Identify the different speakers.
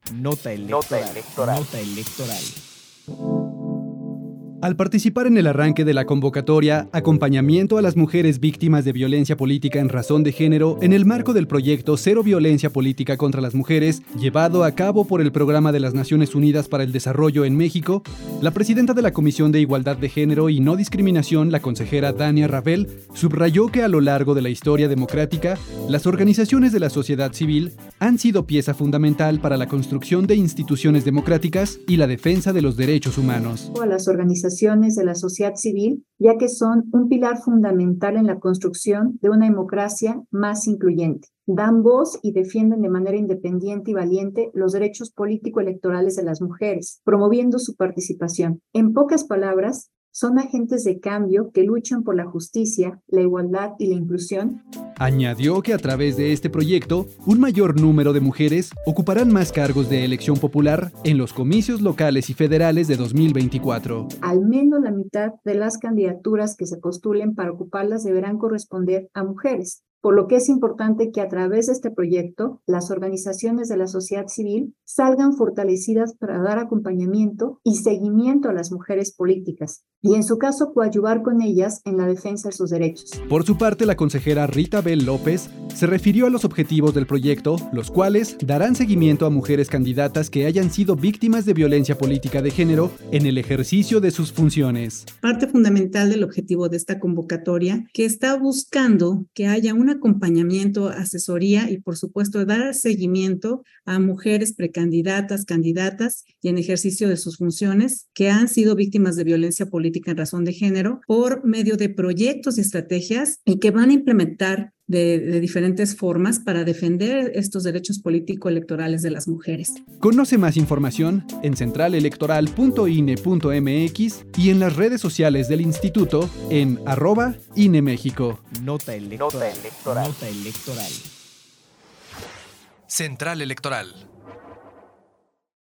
Speaker 1: Nota electoral. Nota electoral.
Speaker 2: Al participar en el arranque de la convocatoria Acompañamiento a las mujeres víctimas de violencia política en razón de género en el marco del proyecto Cero Violencia Política contra las Mujeres, llevado a cabo por el Programa de las Naciones Unidas para el Desarrollo en México, la presidenta de la Comisión de Igualdad de Género y No Discriminación, la consejera Dania Rabel, subrayó que a lo largo de la historia democrática, las organizaciones de la sociedad civil han sido pieza fundamental para la construcción de instituciones democráticas y la defensa de los derechos humanos.
Speaker 3: A las organizaciones de la sociedad civil, ya que son un pilar fundamental en la construcción de una democracia más incluyente. Dan voz y defienden de manera independiente y valiente los derechos político-electorales de las mujeres, promoviendo su participación. En pocas palabras, son agentes de cambio que luchan por la justicia, la igualdad y la inclusión.
Speaker 2: Añadió que a través de este proyecto, un mayor número de mujeres ocuparán más cargos de elección popular en los comicios locales y federales de 2024.
Speaker 3: Al menos la mitad de las candidaturas que se postulen para ocuparlas deberán corresponder a mujeres, por lo que es importante que a través de este proyecto, las organizaciones de la sociedad civil salgan fortalecidas para dar acompañamiento y seguimiento a las mujeres políticas, y en su caso coadyuvar con ellas en la defensa de sus derechos.
Speaker 2: Por su parte, la consejera Rita Bel López se refirió a los objetivos del proyecto, los cuales darán seguimiento a mujeres candidatas que hayan sido víctimas de violencia política de género en el ejercicio de sus funciones.
Speaker 4: Parte fundamental del objetivo de esta convocatoria, que está buscando que haya un acompañamiento, asesoría y, por supuesto, dar seguimiento a mujeres precandidatas, candidatas y en ejercicio de sus funciones que han sido víctimas de violencia política en razón de género por medio de proyectos y estrategias y que van a implementar de diferentes formas para defender estos derechos político-electorales de las mujeres.
Speaker 2: Conoce más información en centralelectoral.ine.mx y en las redes sociales del instituto en @INEMéxico.
Speaker 1: Nota electoral. Nota electoral.
Speaker 5: Central Electoral.